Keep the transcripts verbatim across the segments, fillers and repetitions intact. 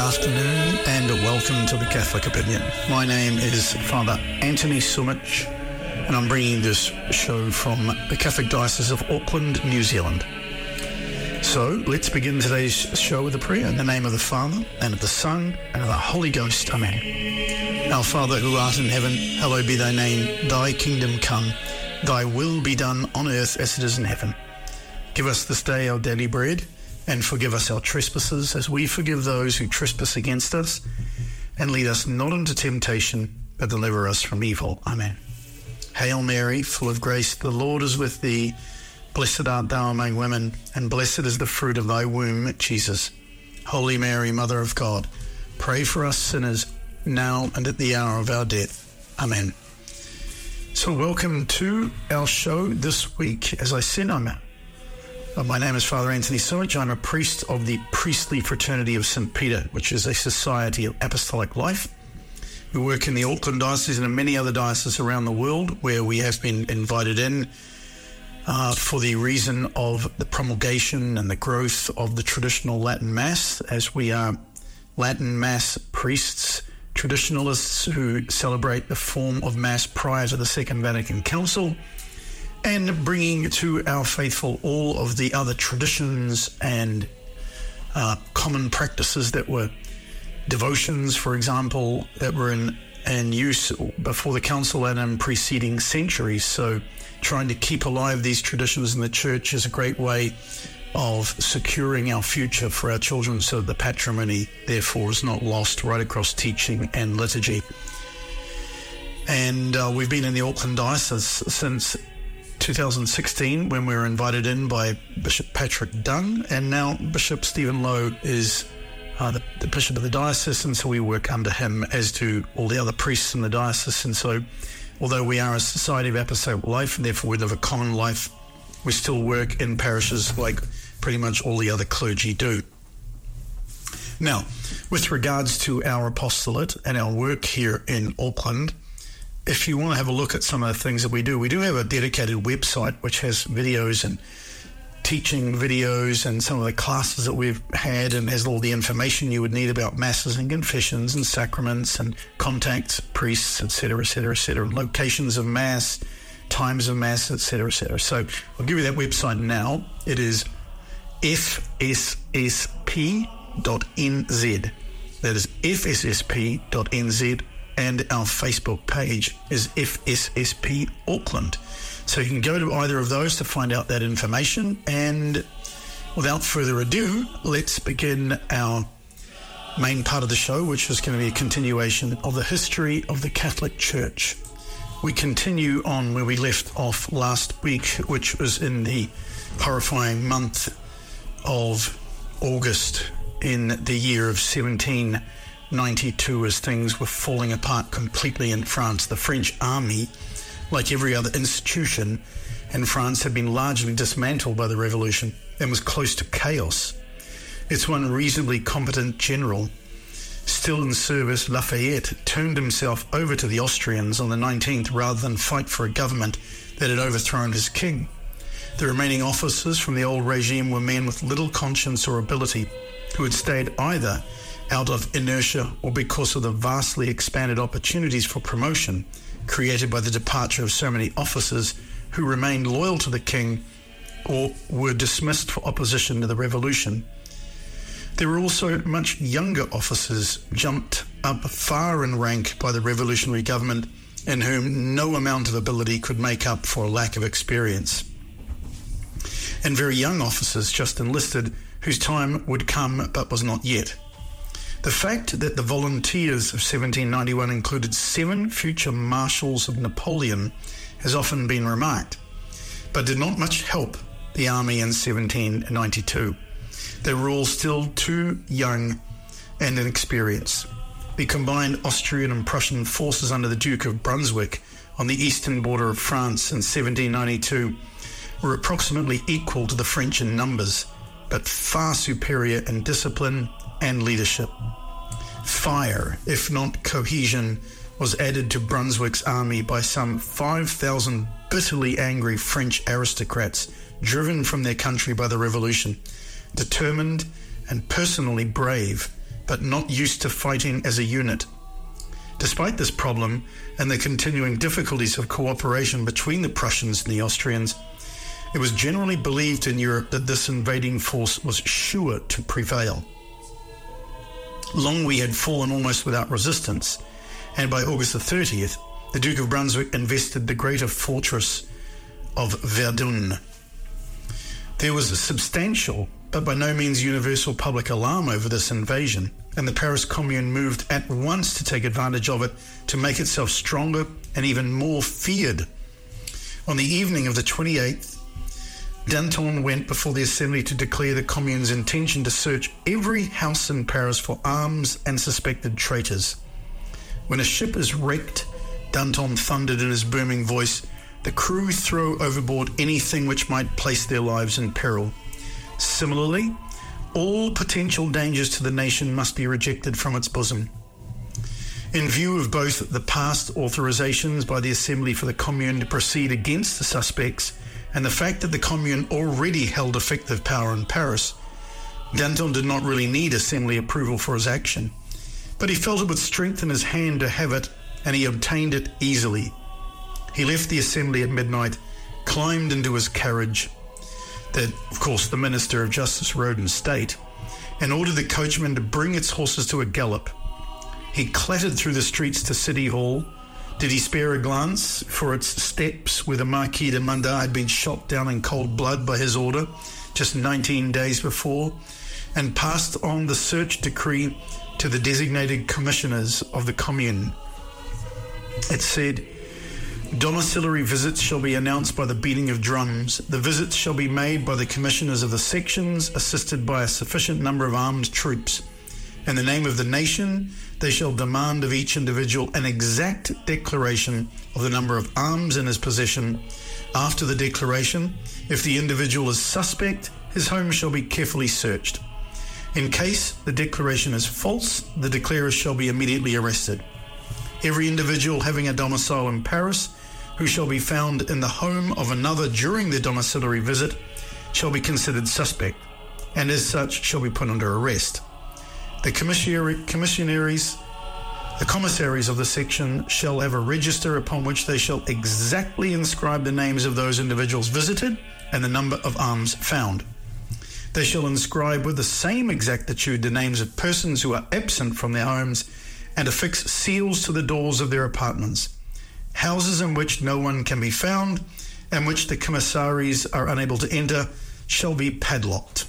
afternoon and welcome to the Catholic Opinion. My name is Father Anthony Sumich and I'm bringing this show from the Catholic Diocese of Auckland, New Zealand. So let's begin today's show with a prayer in the name of the Father and of the Son and of the Holy Ghost. Amen. Our Father who art in heaven, hallowed be thy name. Thy kingdom come, thy will be done on earth as it is in heaven. Give us this day our daily bread, and forgive us our trespasses as we forgive those who trespass against us. And lead us not into temptation, but deliver us from evil. Amen. Hail Mary, full of grace, the Lord is with thee. Blessed art thou among women, and blessed is the fruit of thy womb, Jesus. Holy Mary, Mother of God, pray for us sinners, now and at the hour of our death. Amen. So welcome to our show this week. As I said, I'm My name is Father Anthony Sumich. I'm a priest of the Priestly Fraternity of Saint Peter, which is a society of apostolic life. We work in the Auckland Diocese and in many other dioceses around the world where we have been invited in uh, for the reason of the promulgation and the growth of the traditional Latin Mass, as we are Latin Mass priests, traditionalists who celebrate the form of Mass prior to the Second Vatican Council, and bringing to our faithful all of the other traditions and uh, common practices that were devotions, for example, that were in, in use before the Council and in preceding centuries. So trying to keep alive these traditions in the Church is a great way of securing our future for our children, so the patrimony, therefore, is not lost right across teaching and liturgy. And uh, we've been in the Auckland Diocese since two thousand sixteen, when we were invited in by Bishop Patrick Dunn, and now Bishop Stephen Lowe is uh, the, the Bishop of the Diocese, and so we work under him, as do all the other priests in the diocese. And so, although we are a society of apostolic life, and therefore we live a common life, we still work in parishes like pretty much all the other clergy do. Now, with regards to our apostolate and our work here in Auckland, if you want to have a look at some of the things that we do, we do have a dedicated website which has videos and teaching videos and some of the classes that we've had, and has all the information you would need about masses and confessions and sacraments and contacts, priests, et cetera, et cetera, et cetera, locations of mass, times of mass, et cetera, et cetera. So I'll give you that website now. It is f s s p dot n z. That is f s s p dot n z. And our Facebook page is F S S P Auckland. So you can go to either of those to find out that information. And without further ado, let's begin our main part of the show, which is going to be a continuation of the history of the Catholic Church. We continue on where we left off last week, which was in the horrifying month of August in the year of seventeen ninety-two, as things were falling apart completely in France. The French army, like every other institution in France, had been largely dismantled by the revolution and was close to chaos. Its one reasonably competent general, still in service, Lafayette, turned himself over to the Austrians on the nineteenth rather than fight for a government that had overthrown his king. The remaining officers from the old regime were men with little conscience or ability, who had stayed either out of inertia or because of the vastly expanded opportunities for promotion created by the departure of so many officers who remained loyal to the king or were dismissed for opposition to the revolution. There were also much younger officers jumped up far in rank by the revolutionary government, in whom no amount of ability could make up for a lack of experience. And very young officers just enlisted, whose time would come but was not yet. The fact that the volunteers of seventeen ninety-one included seven future marshals of Napoleon has often been remarked, but did not much help the army in seventeen ninety-two. They were all still too young and inexperienced. The combined Austrian and Prussian forces under the Duke of Brunswick on the eastern border of France in seventeen ninety-two were approximately equal to the French in numbers, but far superior in discipline and leadership. Fire, if not cohesion, was added to Brunswick's army by some five thousand bitterly angry French aristocrats driven from their country by the revolution, determined and personally brave but not used to fighting as a unit. Despite this problem and the continuing difficulties of cooperation between the Prussians and the Austrians, it was generally believed in Europe that this invading force was sure to prevail. Longwy had fallen almost without resistance, and by August the thirtieth, the Duke of Brunswick invested the greater fortress of Verdun. There was a substantial, but by no means universal public alarm over this invasion, and the Paris Commune moved at once to take advantage of it to make itself stronger and even more feared. On the evening of the twenty-eighth, Danton went before the Assembly to declare the Commune's intention to search every house in Paris for arms and suspected traitors. When a ship is wrecked, Danton thundered in his booming voice, the crew throw overboard anything which might place their lives in peril. Similarly, all potential dangers to the nation must be rejected from its bosom. In view of both the past authorizations by the Assembly for the Commune to proceed against the suspects and the fact that the Commune already held effective power in Paris, Danton did not really need Assembly approval for his action, but he felt it would strengthen his hand to have it, and he obtained it easily. He left the Assembly at midnight, climbed into his carriage, that, of course, the Minister of Justice rode in state, and ordered the coachman to bring its horses to a gallop. He clattered through the streets to City Hall. Did he spare a glance for its steps where the Marquis de Mandat had been shot down in cold blood by his order just nineteen days before, and passed on the search decree to the designated commissioners of the Commune. It said, domiciliary visits shall be announced by the beating of drums. The visits shall be made by the commissioners of the sections, assisted by a sufficient number of armed troops. In the name of the nation, they shall demand of each individual an exact declaration of the number of arms in his possession. After the declaration, if the individual is suspect, his home shall be carefully searched. In case the declaration is false, the declarer shall be immediately arrested. Every individual having a domicile in Paris who shall be found in the home of another during their domiciliary visit shall be considered suspect, and as such shall be put under arrest. The commissary, commissionaries, the commissaries of the section shall have a register upon which they shall exactly inscribe the names of those individuals visited and the number of arms found. They shall inscribe with the same exactitude the names of persons who are absent from their homes and affix seals to the doors of their apartments. Houses in which no one can be found and which the commissaries are unable to enter shall be padlocked.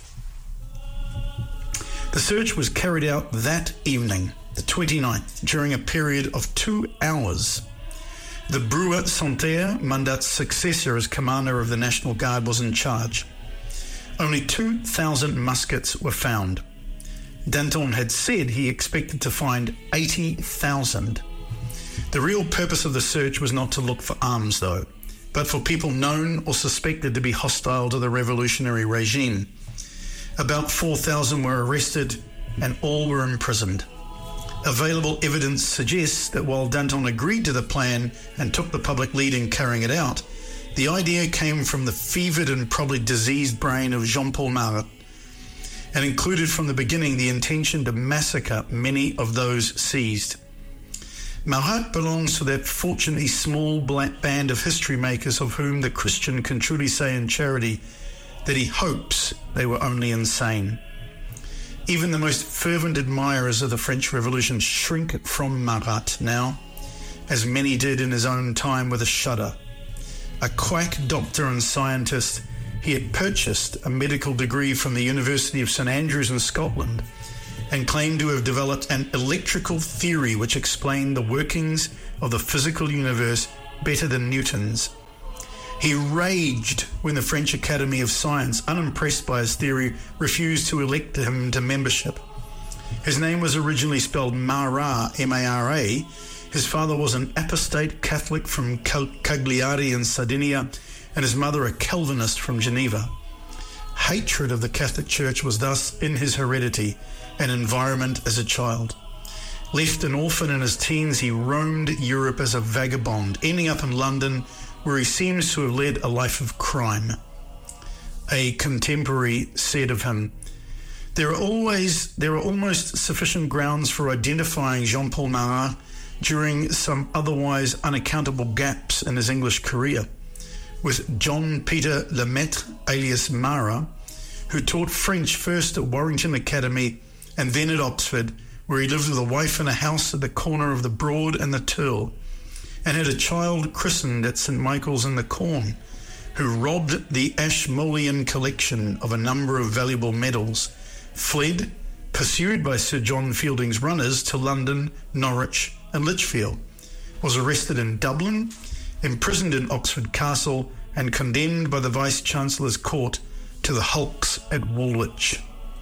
The search was carried out that evening, the twenty-ninth, during a period of two hours. The Brewer Santerre, Mandat's successor as commander of the National Guard, was in charge. Only two thousand muskets were found. Danton had said he expected to find eighty thousand. The real purpose of the search was not to look for arms, though, but for people known or suspected to be hostile to the revolutionary regime. About four thousand were arrested and all were imprisoned. Available evidence suggests that while Danton agreed to the plan and took the public lead in carrying it out, the idea came from the fevered and probably diseased brain of Jean-Paul Marat, and included from the beginning the intention to massacre many of those seized. Marat belongs to that fortunately small black band of history makers of whom the Christian can truly say in charity that he hopes they were only insane. Even the most fervent admirers of the French Revolution shrink from Marat now, as many did in his own time with a shudder. A quack doctor and scientist, he had purchased a medical degree from the University of St Andrews in Scotland and claimed to have developed an electrical theory which explained the workings of the physical universe better than Newton's. He raged when the French Academy of Science, unimpressed by his theory, refused to elect him to membership. His name was originally spelled Marat, M A R A. His father was an apostate Catholic from Cagliari in Sardinia, and his mother a Calvinist from Geneva. Hatred of the Catholic Church was thus in his heredity and environment as a child. Left an orphan in his teens, he roamed Europe as a vagabond, ending up in London, where he seems to have led a life of crime. A contemporary said of him, There are always there are almost sufficient grounds for identifying Jean-Paul Marat during some otherwise unaccountable gaps in his English career, with John Peter Lemaitre, alias Marat, who taught French first at Warrington Academy and then at Oxford, where he lived with a wife in a house at the corner of the Broad and the Turl, and had a child christened at Saint Michael's in the Corn, who robbed the Ashmolean collection of a number of valuable medals, fled, pursued by Sir John Fielding's runners, to London, Norwich and Lichfield, was arrested in Dublin, imprisoned in Oxford Castle, and condemned by the Vice-Chancellor's Court to the hulks at Woolwich.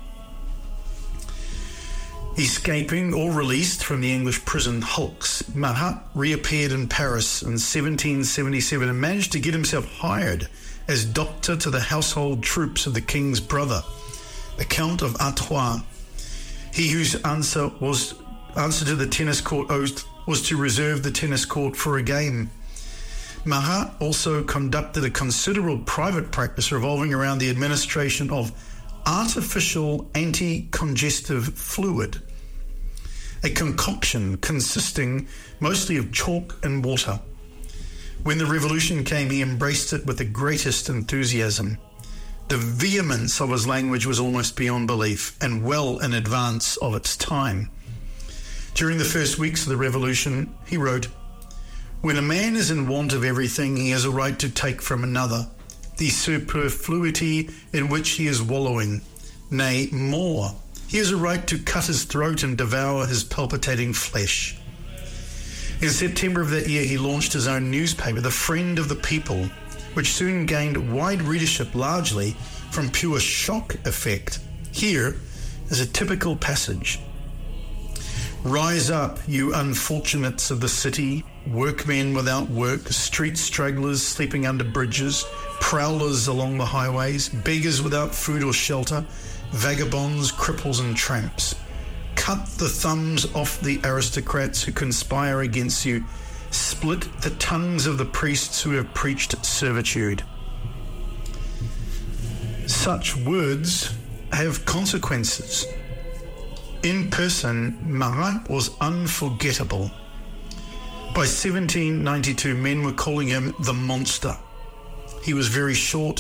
Escaping or released from the English prison hulks, Marat reappeared in Paris in seventeen seventy-seven and managed to get himself hired as doctor to the household troops of the king's brother, the Count of Artois. He whose answer was answer to the tennis court oath was to reserve the tennis court for a game. Marat also conducted a considerable private practice revolving around the administration of artificial anti-congestive fluid, a concoction consisting mostly of chalk and water. When the revolution came, he embraced it with the greatest enthusiasm. The vehemence of his language was almost beyond belief and well in advance of its time. During the first weeks of the revolution, he wrote, "When a man is in want of everything, he has a right to take from another the superfluity in which he is wallowing. Nay, more, he has a right to cut his throat and devour his palpitating flesh." In September of that year, he launched his own newspaper, The Friend of the People, which soon gained wide readership largely from pure shock effect. Here is a typical passage. "Rise up, you unfortunates of the city, workmen without work, street stragglers sleeping under bridges, prowlers along the highways, beggars without food or shelter, vagabonds, cripples and tramps. Cut the thumbs off the aristocrats who conspire against you. Split the tongues of the priests who have preached servitude." Such words have consequences. In person, Marat was unforgettable. By seventeen ninety-two, men were calling him the monster. He was very short,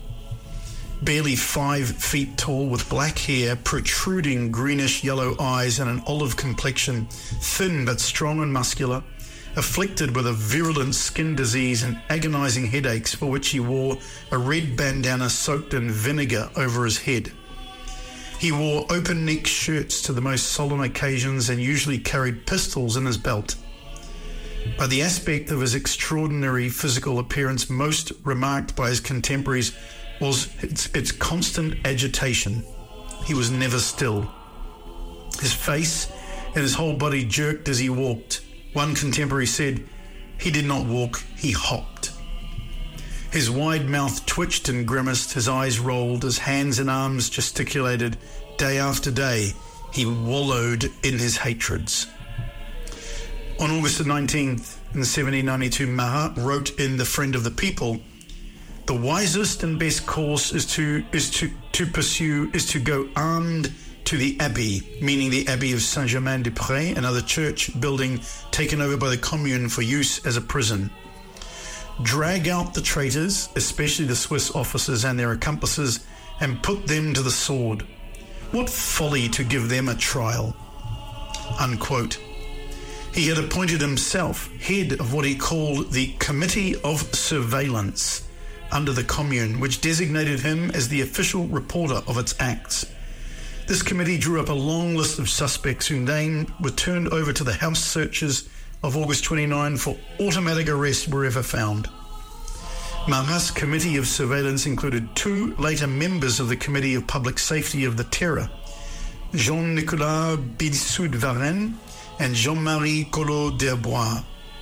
barely five feet tall, with black hair, protruding greenish-yellow eyes, and an olive complexion, thin but strong and muscular, afflicted with a virulent skin disease and agonizing headaches, for which he wore a red bandana soaked in vinegar over his head. He wore open-neck shirts to the most solemn occasions and usually carried pistols in his belt. But the aspect of his extraordinary physical appearance most remarked by his contemporaries was its, its constant agitation. He was never still. His face and his whole body jerked as he walked. One contemporary said, "He did not walk, he hopped." His wide mouth twitched and grimaced, his eyes rolled, his hands and arms gesticulated. Day after day, he wallowed in his hatreds. On August the nineteenth, in seventeen ninety-two, Marat wrote in The Friend of the People, "The wisest and best course is to is to, to pursue, is to go armed to the Abbey," meaning the Abbey of Saint-Germain-des-Prés, another church building taken over by the Commune for use as a prison. "Drag out the traitors, especially the Swiss officers and their accomplices, and put them to the sword. What folly to give them a trial." Unquote. He had appointed himself head of what he called the Committee of Surveillance under the Commune, which designated him as the official reporter of its acts. This committee drew up a long list of suspects whose names were turned over to the house searchers of August twenty-ninth for automatic arrest wherever found. Marat's Committee of Surveillance included two later members of the Committee of Public Safety of the Terror, Jean-Nicolas Bidault-Varenne and Jean-Marie Collot d'Herbois.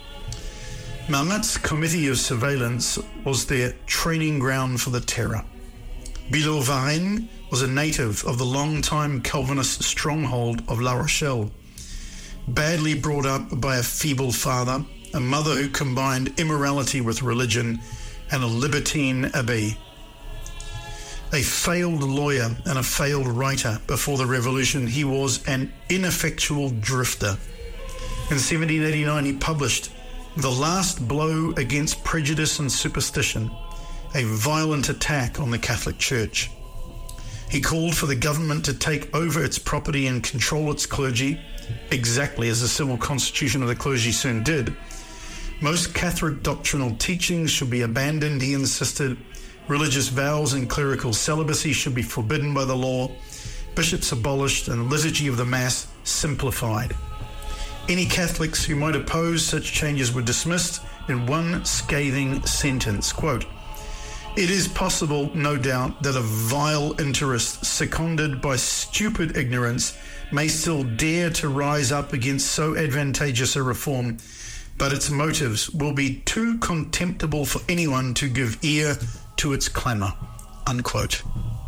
Marat's Committee of Surveillance was their training ground for the Terror. Bidault-Varenne was a native of the long-time Calvinist stronghold of La Rochelle, badly brought up by a feeble father, a mother who combined immorality with religion, and a libertine abbé. A failed lawyer and a failed writer before the revolution, he was an ineffectual drifter. In seventeen eighty-nine, he published The Last Blow Against Prejudice and Superstition, a violent attack on the Catholic Church. He called for the government to take over its property and control its clergy, exactly as the civil constitution of the clergy soon did. Most Catholic doctrinal teachings should be abandoned, he insisted. Religious vows and clerical celibacy should be forbidden by the law, bishops abolished, and the liturgy of the Mass simplified. Any Catholics who might oppose such changes were dismissed in one scathing sentence, quote, "It is possible, no doubt, that a vile interest seconded by stupid ignorance may still dare to rise up against so advantageous a reform, but its motives will be too contemptible for anyone to give ear to its clamour," unquote.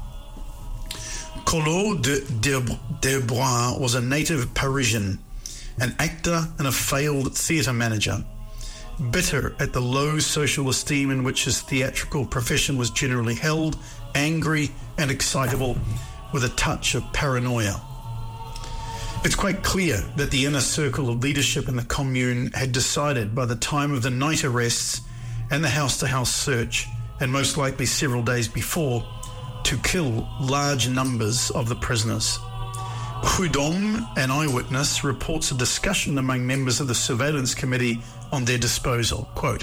Collot de D'Herbois was a native Parisian, an actor and a failed theatre manager. Bitter at the low social esteem in which his theatrical profession was generally held, angry and excitable, with a touch of paranoia. It's quite clear that the inner circle of leadership in the Commune had decided by the time of the night arrests and the house-to-house search, and most likely several days before, to kill large numbers of the prisoners. Prudhomme, an eyewitness, reports a discussion among members of the surveillance committee on their disposal. Quote,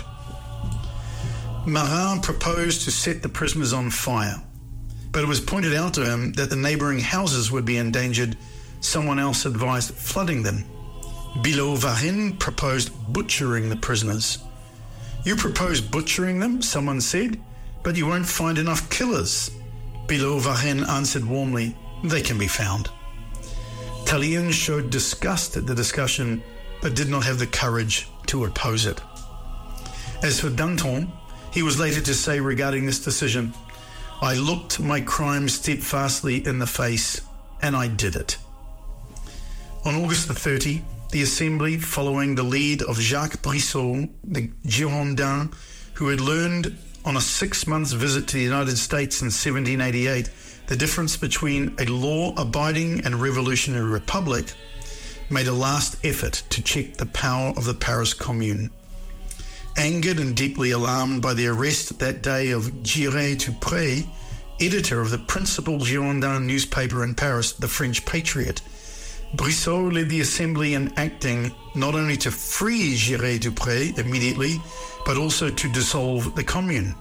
"Marat proposed to set the prisoners on fire, but it was pointed out to him that the neighbouring houses would be endangered. Someone else advised flooding them. Billaud-Varennes proposed butchering the prisoners. 'You propose butchering them,' someone said, 'but you won't find enough killers.' Billaud-Varennes answered warmly, 'They can be found.' Tallien showed disgust at the discussion, but did not have the courage to oppose it. As for Danton, he was later to say regarding this decision, 'I looked my crime steadfastly in the face, and I did it.' On August the thirtieth, the Assembly, following the lead of Jacques Brissot, the Girondin, who had learned on a six-month visit to the United States in seventeen eighty-eight the difference between a law-abiding and revolutionary republic, made a last effort to check the power of the Paris Commune. Angered and deeply alarmed by the arrest that day of Giré-Dupré, editor of the principal Girondin newspaper in Paris, the French Patriot, Brissot led the Assembly in acting not only to free Giré-Dupré immediately, but also to dissolve the Commune.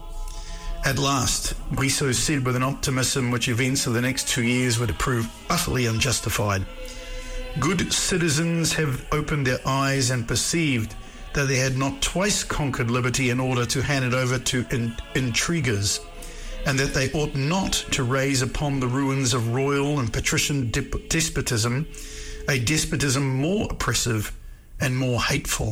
At last, Brissot said with an optimism which events of the next two years would prove utterly unjustified, "Good citizens have opened their eyes and perceived that they had not twice conquered liberty in order to hand it over to in- intriguers, and that they ought not to raise upon the ruins of royal and patrician dip- despotism a despotism more oppressive and more hateful."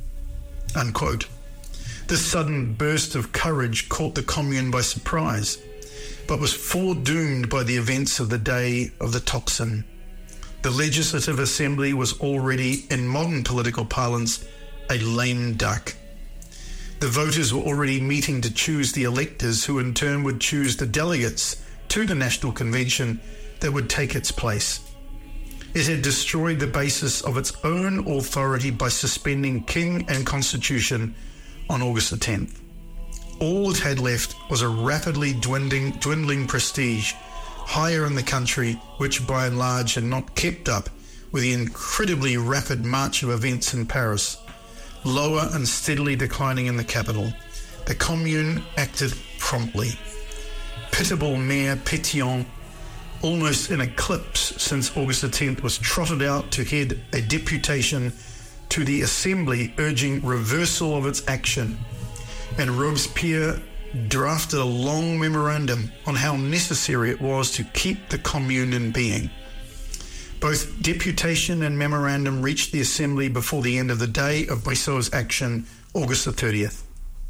Unquote. This sudden burst of courage caught the Commune by surprise, but was foredoomed by the events of the day of the Tocsin. The Legislative Assembly was already, in modern political parlance, a lame duck. The voters were already meeting to choose the electors who in turn would choose the delegates to the National Convention that would take its place. It had destroyed the basis of its own authority by suspending King and Constitution on August the tenth. All it had left was a rapidly dwindling, dwindling prestige higher in the country, which by and large had not kept up with the incredibly rapid march of events in Paris, lower and steadily declining in the capital. The Commune acted promptly. Pitiable Mayor Pétion, almost in eclipse since August the tenth, was trotted out to head a deputation to the Assembly urging reversal of its action, and Robespierre drafted a long memorandum on how necessary it was to keep the Commune in being. Both deputation and memorandum reached the Assembly before the end of the day of Brissot's action, August the thirtieth.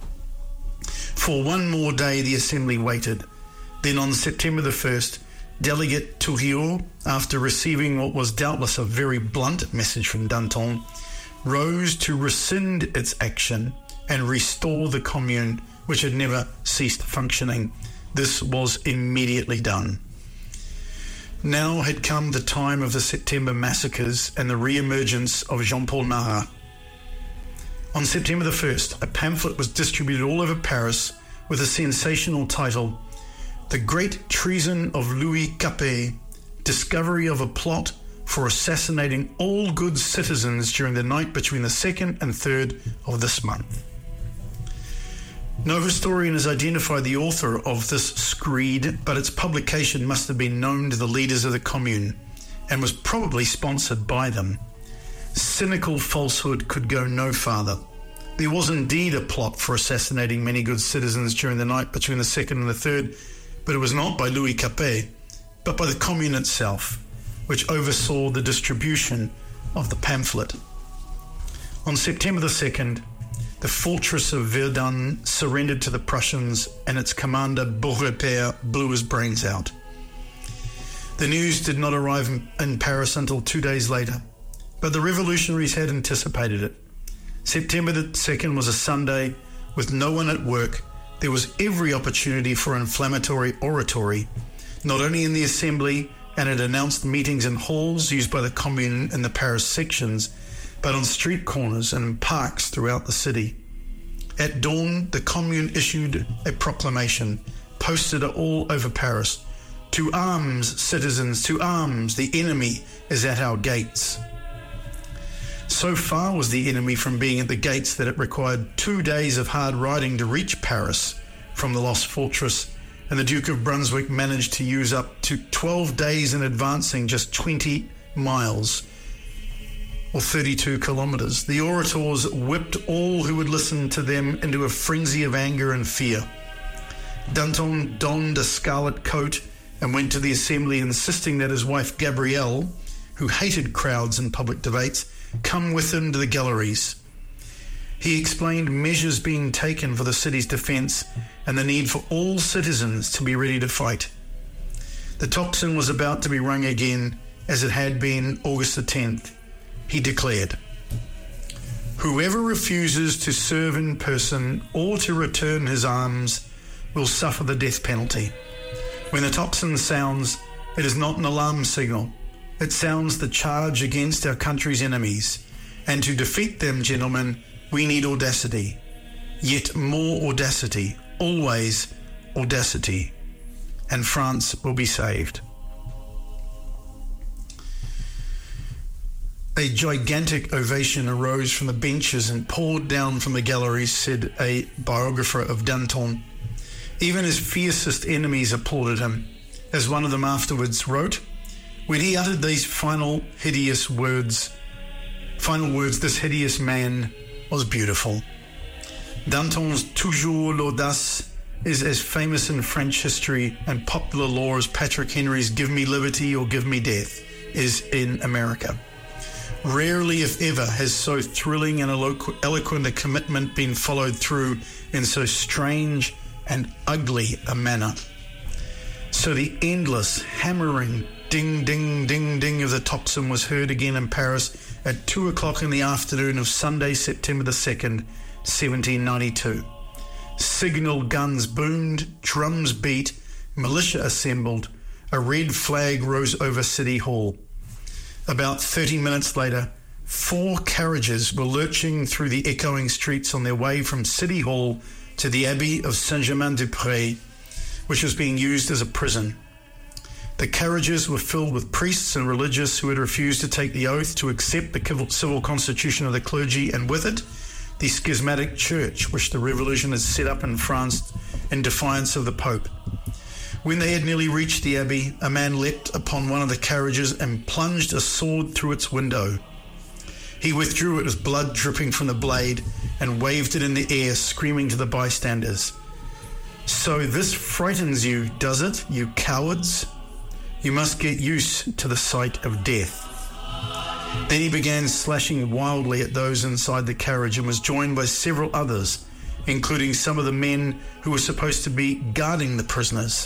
For one more day the Assembly waited. Then on September the first, Delegate Touriot, after receiving what was doubtless a very blunt message from Danton, rose to rescind its action and restore the Commune, which had never ceased functioning, this was immediately done. Now had come the time of the September massacres and the re-emergence of Jean-Paul Marat. On September the first, a pamphlet was distributed all over Paris with a sensational title, The Great Treason of Louis Capet, Discovery of a Plot for Assassinating All Good Citizens during the night between the second and third of this month. No historian has identified the author of this screed, but its publication must have been known to the leaders of the Commune and was probably sponsored by them. Cynical falsehood could go no farther. There was indeed a plot for assassinating many good citizens during the night between the second and the third, but it was not by Louis Capet, but by the Commune itself, which oversaw the distribution of the pamphlet. On September the second, the fortress of Verdun surrendered to the Prussians, and its commander, Beaurepaire, blew his brains out. The news did not arrive in Paris until two days later, but the revolutionaries had anticipated it. September the second was a Sunday, with no one at work. There was every opportunity for inflammatory oratory, not only in the Assembly and at announced meetings in halls used by the Commune in the Paris sections, but on street corners and in parks throughout the city. At dawn, the Commune issued a proclamation, posted all over Paris. To arms, citizens, to arms, the enemy is at our gates. So far was the enemy from being at the gates that it required two days of hard riding to reach Paris from the lost fortress, and the Duke of Brunswick managed to use up to twelve days in advancing just twenty miles, or thirty-two kilometres. The orators whipped all who would listen to them into a frenzy of anger and fear. Danton donned a scarlet coat and went to the assembly, insisting that his wife Gabrielle, who hated crowds and public debates, come with him to the galleries. He explained measures being taken for the city's defence and the need for all citizens to be ready to fight. The tocsin was about to be rung again, as it had been August the tenth. He declared, "Whoever refuses to serve in person or to return his arms will suffer the death penalty. When the tocsin sounds, it is not an alarm signal. It sounds the charge against our country's enemies. And to defeat them, gentlemen, we need audacity. Yet more audacity, always audacity. And France will be saved." A gigantic ovation arose from the benches and poured down from the galleries, said a biographer of Danton. Even his fiercest enemies applauded him. As one of them afterwards wrote, when he uttered these final hideous words, final words, this hideous man was beautiful. Danton's Toujours l'audace is as famous in French history and popular law as Patrick Henry's Give Me Liberty or Give Me Death is in America. Rarely, if ever, has so thrilling and eloquent a commitment been followed through in so strange and ugly a manner. So the endless hammering ding, ding, ding, ding of the tocsin was heard again in Paris at two o'clock in the afternoon of Sunday, September the second, seventeen ninety-two. Signal guns boomed, drums beat, militia assembled, a red flag rose over City Hall. About thirty minutes later, four carriages were lurching through the echoing streets on their way from City Hall to the Abbey of Saint-Germain-des-Prés, which was being used as a prison. The carriages were filled with priests and religious who had refused to take the oath to accept the civil constitution of the clergy, and with it, the schismatic church which the revolution had set up in France in defiance of the Pope. When they had nearly reached the abbey, a man leapt upon one of the carriages and plunged a sword through its window. He withdrew it with blood dripping from the blade and waved it in the air, screaming to the bystanders, "So this frightens you, does it, you cowards? You must get used to the sight of death." Then he began slashing wildly at those inside the carriage and was joined by several others, including some of the men who were supposed to be guarding the prisoners.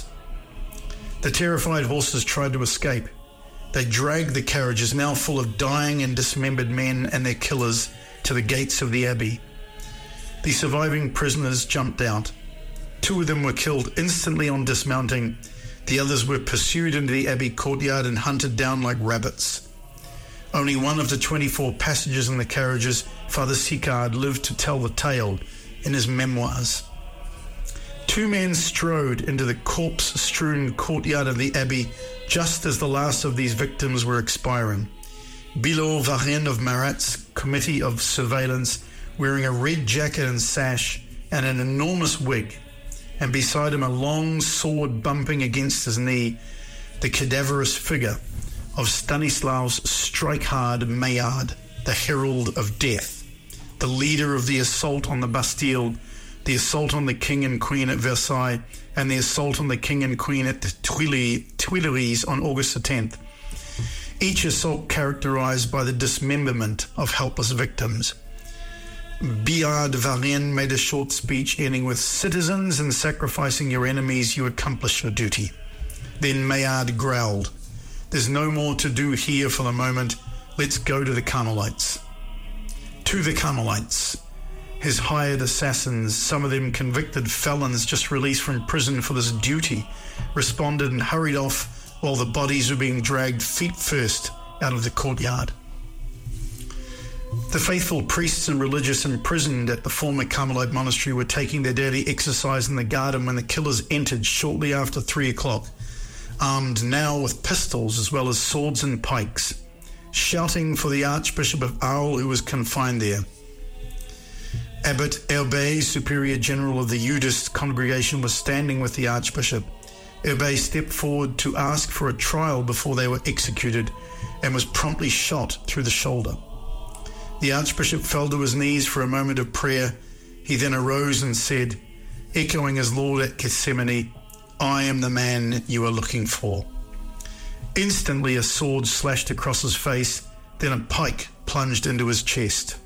The terrified horses tried to escape. They dragged the carriages, now full of dying and dismembered men and their killers, to the gates of the abbey. The surviving prisoners jumped out. Two of them were killed instantly on dismounting. The others were pursued into the abbey courtyard and hunted down like rabbits. Only one of the twenty-four passengers in the carriages, Father Sicard, lived to tell the tale in his memoirs. Two men strode into the corpse-strewn courtyard of the abbey just as the last of these victims were expiring. Billaud Varennes of Marat's committee of surveillance, wearing a red jacket and sash and an enormous wig, and beside him a long sword bumping against his knee, the cadaverous figure of Stanislaus Streichard Maillard, the herald of death, the leader of the assault on the Bastille, the assault on the king and queen at Versailles, and the assault on the king and queen at the Tuileries on August the tenth. Each assault characterized by the dismemberment of helpless victims. Billaud Varennes made a short speech ending with, "Citizens, in sacrificing your enemies, you accomplish your duty." Then Maillard growled, "There's no more to do here for the moment. Let's go to the Carmelites." To the Carmelites. His hired assassins, some of them convicted felons just released from prison for this duty, responded and hurried off while the bodies were being dragged feet first out of the courtyard. The faithful priests and religious imprisoned at the former Carmelite monastery were taking their daily exercise in the garden when the killers entered shortly after three o'clock, armed now with pistols as well as swords and pikes, shouting for the Archbishop of Arles, who was confined there. Abbot Herbet, Superior General of the Eudist congregation, was standing with the Archbishop. Herbet stepped forward to ask for a trial before they were executed and was promptly shot through the shoulder. The Archbishop fell to his knees for a moment of prayer. He then arose and said, echoing his Lord at Gethsemane, "I am the man you are looking for." Instantly a sword slashed across his face, then a pike plunged into his chest.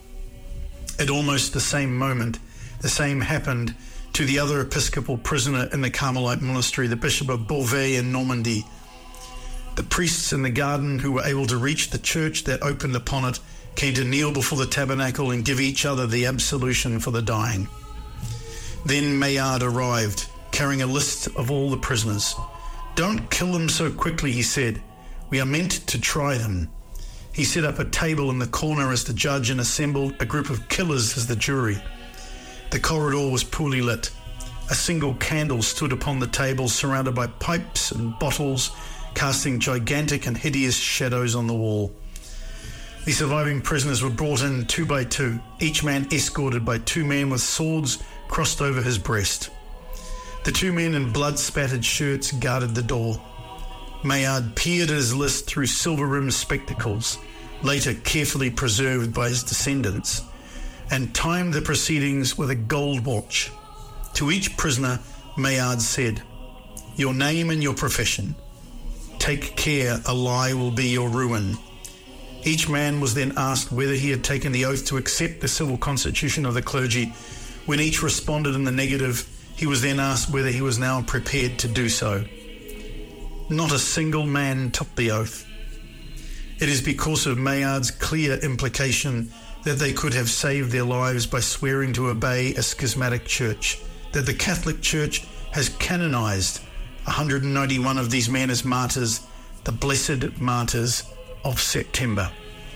At almost the same moment, the same happened to the other episcopal prisoner in the Carmelite monastery, the Bishop of Beauvais in Normandy. The priests in the garden who were able to reach the church that opened upon it came to kneel before the tabernacle and give each other the absolution for the dying. Then Maillard arrived, carrying a list of all the prisoners. "Don't kill them so quickly," he said. "We are meant to try them." He set up a table in the corner as the judge and assembled a group of killers as the jury. The corridor was poorly lit. A single candle stood upon the table, surrounded by pipes and bottles, casting gigantic and hideous shadows on the wall. The surviving prisoners were brought in two by two, each man escorted by two men with swords crossed over his breast. The two men in blood-spattered shirts guarded the door. Maillard peered at his list through silver-rimmed spectacles, later carefully preserved by his descendants, and timed the proceedings with a gold watch. To each prisoner, Maillard said, "Your name and your profession. Take care, a lie will be your ruin." Each man was then asked whether he had taken the oath to accept the civil constitution of the clergy. When each responded in the negative, he was then asked whether he was now prepared to do so. Not a single man took the oath. It is because of Maillard's clear implication that they could have saved their lives by swearing to obey a schismatic church, that the Catholic Church has canonized one hundred ninety-one of these men as martyrs, the blessed martyrs of September.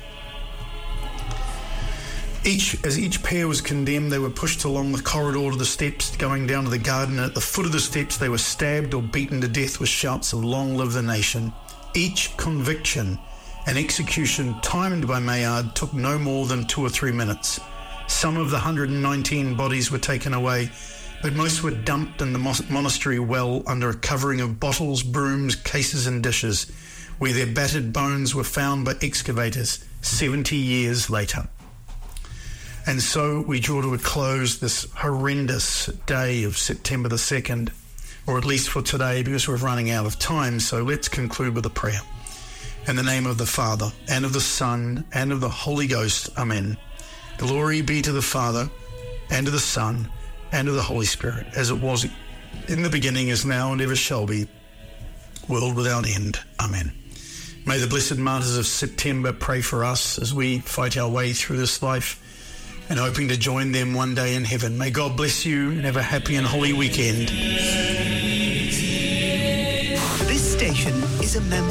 Each, as each pair was condemned, they were pushed along the corridor to the steps going down to the garden, and at the foot of the steps they were stabbed or beaten to death with shouts of "Long live the nation." Each conviction and execution, timed by Maillard, took no more than two or three minutes. Some of the one hundred nineteen bodies were taken away, but most were dumped in the monastery well under a covering of bottles, brooms, cases and dishes, where their battered bones were found by excavators seventy years later. And so we draw to a close this horrendous day of September the second, or at least for today, because we're running out of time. So let's conclude with a prayer. In the name of the Father, and of the Son, and of the Holy Ghost. Amen. Glory be to the Father, and to the Son, and to the Holy Spirit, as it was in the beginning, is now, and ever shall be, world without end. Amen. May the blessed martyrs of September pray for us as we fight our way through this life. and hoping to join them one day in heaven. May God bless you and have a happy and holy weekend. This station is a member